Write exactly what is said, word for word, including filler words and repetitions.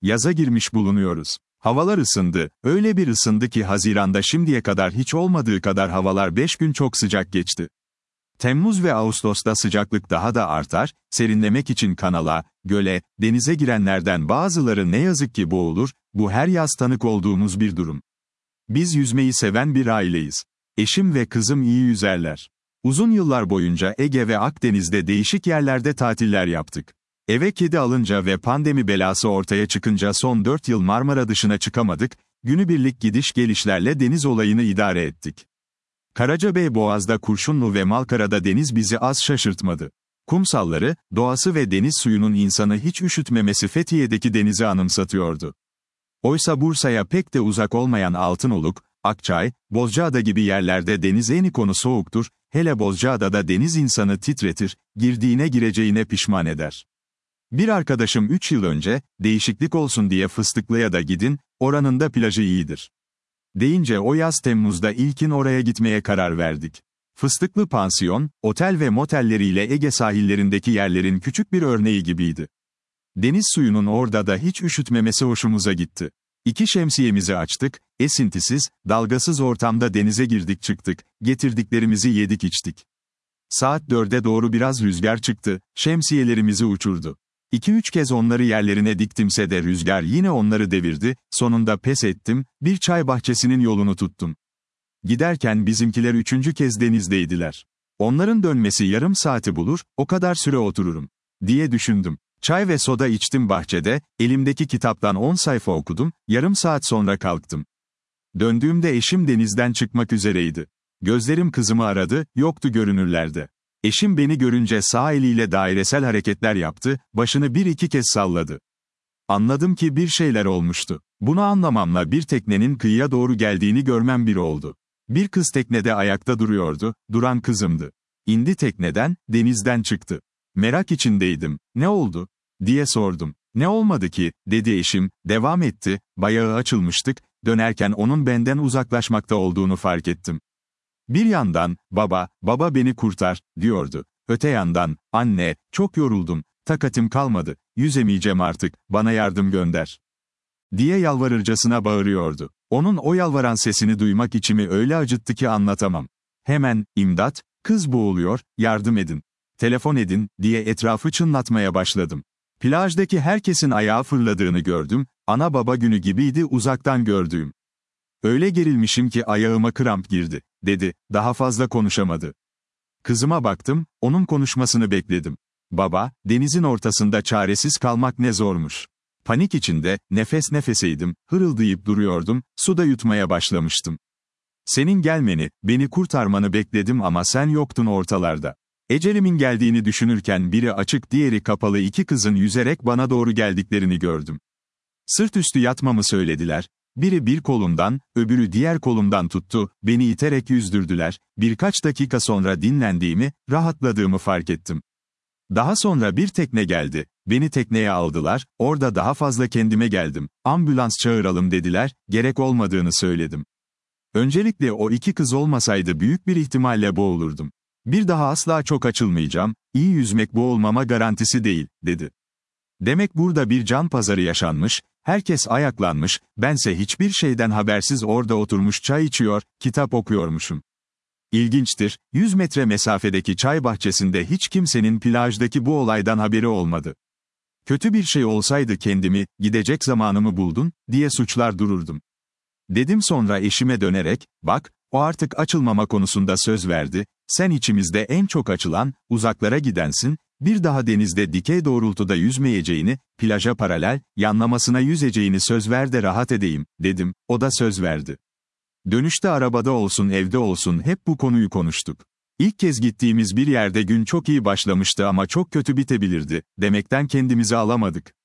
Yaza girmiş bulunuyoruz. Havalar ısındı, öyle bir ısındı ki Haziran'da şimdiye kadar hiç olmadığı kadar havalar beş gün çok sıcak geçti. Temmuz ve Ağustos'ta sıcaklık daha da artar, serinlemek için kanala, göle, denize girenlerden bazıları ne yazık ki boğulur, bu her yaz tanık olduğumuz bir durum. Biz yüzmeyi seven bir aileyiz. Eşim ve kızım iyi yüzerler. Uzun yıllar boyunca Ege ve Akdeniz'de değişik yerlerde tatiller yaptık. Eve kedi alınca ve pandemi belası ortaya çıkınca son dört yıl Marmara dışına çıkamadık, günübirlik gidiş gelişlerle deniz olayını idare ettik. Karacabey Boğaz'da Kurşunlu ve Malkara'da deniz bizi az şaşırtmadı. Kumsalları, doğası ve deniz suyunun insanı hiç üşütmemesi Fethiye'deki denizi anımsatıyordu. Oysa Bursa'ya pek de uzak olmayan Altınoluk, Akçay, Bozcaada gibi yerlerde deniz en ikonu soğuktur, hele Bozcaada'da deniz insanı titretir, girdiğine gireceğine pişman eder. Bir arkadaşım üç yıl önce, değişiklik olsun diye Fıstıklı'ya da gidin, oranın da plajı iyidir deyince o yaz Temmuz'da ilkin oraya gitmeye karar verdik. Fıstıklı pansiyon, otel ve motelleriyle Ege sahillerindeki yerlerin küçük bir örneği gibiydi. Deniz suyunun orada da hiç üşütmemesi hoşumuza gitti. İki şemsiyemizi açtık, esintisiz, dalgasız ortamda denize girdik çıktık, getirdiklerimizi yedik içtik. Saat dörde doğru biraz rüzgar çıktı, şemsiyelerimizi uçurdu. İki üç kez onları yerlerine diktimse de rüzgar yine onları devirdi, sonunda pes ettim, bir çay bahçesinin yolunu tuttum. Giderken bizimkiler üçüncü kez denizdeydiler. Onların dönmesi yarım saati bulur, o kadar süre otururum diye düşündüm. Çay ve soda içtim bahçede, elimdeki kitaptan on sayfa okudum, yarım saat sonra kalktım. Döndüğümde eşim denizden çıkmak üzereydi. Gözlerim kızımı aradı, yoktu görünürlerde. Eşim beni görünce sağ eliyle dairesel hareketler yaptı, başını bir iki kez salladı. Anladım ki bir şeyler olmuştu. Bunu anlamamla bir teknenin kıyıya doğru geldiğini görmem bir oldu. Bir kız teknede ayakta duruyordu, duran kızımdı. İndi tekneden, denizden çıktı. Merak içindeydim, ne oldu diye sordum. Ne olmadı ki, dedi eşim, devam etti, bayağı açılmıştık, dönerken onun benden uzaklaşmakta olduğunu fark ettim. Bir yandan, baba, baba beni kurtar, diyordu. Öte yandan, anne, çok yoruldum, takatim kalmadı, yüzemeyeceğim artık, bana yardım gönder diye yalvarırcasına bağırıyordu. Onun o yalvaran sesini duymak içimi öyle acıttı ki anlatamam. Hemen, imdat, kız boğuluyor, yardım edin, telefon edin, diye etrafı çınlatmaya başladım. Plajdaki herkesin ayağa fırladığını gördüm, ana baba günü gibiydi uzaktan gördüğüm. Öyle gerilmişim ki ayağıma kramp girdi, dedi, daha fazla konuşamadı. Kızıma baktım, onun konuşmasını bekledim. Baba, denizin ortasında çaresiz kalmak ne zormuş. Panik içinde, nefes nefeseydim, hırıldayıp duruyordum, suda yutmaya başlamıştım. Senin gelmeni, beni kurtarmanı bekledim ama sen yoktun ortalarda. Ecelimin geldiğini düşünürken biri açık diğeri kapalı iki kızın yüzerek bana doğru geldiklerini gördüm. Sırt üstü yatmamı söylediler. Biri bir kolumdan, öbürü diğer kolumdan tuttu, beni iterek yüzdürdüler, birkaç dakika sonra dinlendiğimi, rahatladığımı fark ettim. Daha sonra bir tekne geldi, beni tekneye aldılar, orada daha fazla kendime geldim, ambulans çağıralım dediler, gerek olmadığını söyledim. Öncelikle o iki kız olmasaydı büyük bir ihtimalle boğulurdum. Bir daha asla çok açılmayacağım, iyi yüzmek boğulmama garantisi değil, dedi. Demek burada bir can pazarı yaşanmış, herkes ayaklanmış, bense hiçbir şeyden habersiz orada oturmuş çay içiyor, kitap okuyormuşum. İlginçtir, yüz metre mesafedeki çay bahçesinde hiç kimsenin plajdaki bu olaydan haberi olmadı. Kötü bir şey olsaydı kendimi, gidecek zamanımı buldun, diye suçlar dururdum. Dedim sonra eşime dönerek, bak, o artık açılmama konusunda söz verdi, sen içimizde en çok açılan, uzaklara gidensin, bir daha denizde dikey doğrultuda yüzmeyeceğini, plaja paralel, yanlamasına yüzeceğini söz ver de rahat edeyim, dedim, o da söz verdi. Dönüşte arabada olsun evde olsun hep bu konuyu konuştuk. İlk kez gittiğimiz bir yerde gün çok iyi başlamıştı ama çok kötü bitebilirdi, demekten kendimizi alamadık.